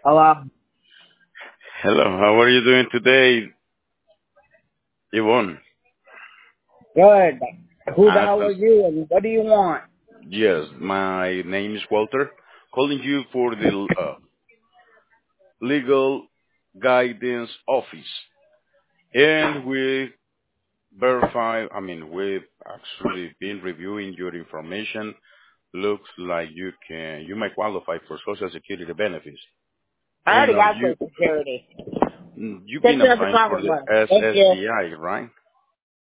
Hello. Hello, how are you doing today, Yvonne? Good. Who the Uh, hell are you and what do you want? yes, my name is Walter, calling you for the Legal Guidance Office. And we've actually been reviewing your information. Looks like you might qualify for Social Security benefits. I And already got Social Security. you've Take been me out the applying car for with the one. Thank you. SSDI, right?